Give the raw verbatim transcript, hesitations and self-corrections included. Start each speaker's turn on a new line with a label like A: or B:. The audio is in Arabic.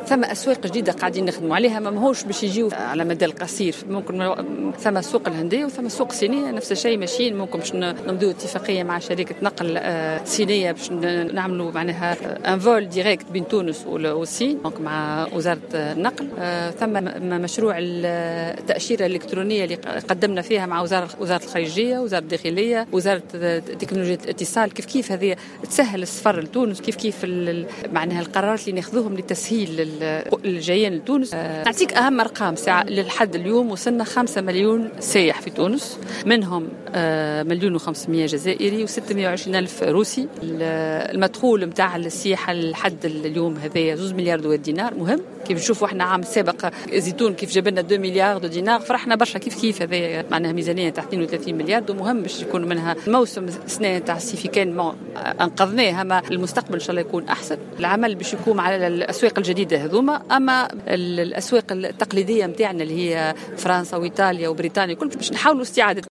A: ثم أسواق جديدة قاعدين نخدموا عليها، ما ماهوش باش يجيو على مدى القصير. ممكن ثم السوق الهندية وثم السوق الصينية نفس الشيء ماشيين، ممكن باش نمضوا اتفاقية مع شركة نقل صينية باش نعملوا معناها ان فول ديريكت بين تونس والصين مع وزارة النقل. ثم مشروع التأشيرة الإلكترونية اللي قدمنا فيها مع وزارة وزارة الخارجية، وزارة الداخلية، وزارة تكنولوجيا الاتصال. كيف كيف هذه تسهل السفر لتونس، كيف كيف معناها القرارات اللي ناخذوهم لتسهيل الجايين لتونس. نعطيك أهم أرقام ساعة للحد اليوم، وصلنا خمسة مليون سائح في تونس، منهم مليون وخمسمية جزائري وستمية وعشرين ألف روسي. المدخول متاع السياحة لحد اليوم هذايا زوز مليار دينار. مهم كيف نشوفوا احنا عام سابق زيتون كيف جاب لنا اثنين مليار دينار، فرحنا برشا. كيف كيف هذا معناها ميزانيه تاع اثنين وثلاثين مليار، ومهم باش يكون منها الموسم السنه تاع الصيف كان انقذناه، اما المستقبل ان شاء الله يكون احسن. العمل باش يكون على الاسواق الجديده هذوما، اما الاسواق التقليديه نتاعنا اللي هي فرنسا وايطاليا وبريطانيا كل باش نحاولوا استعاده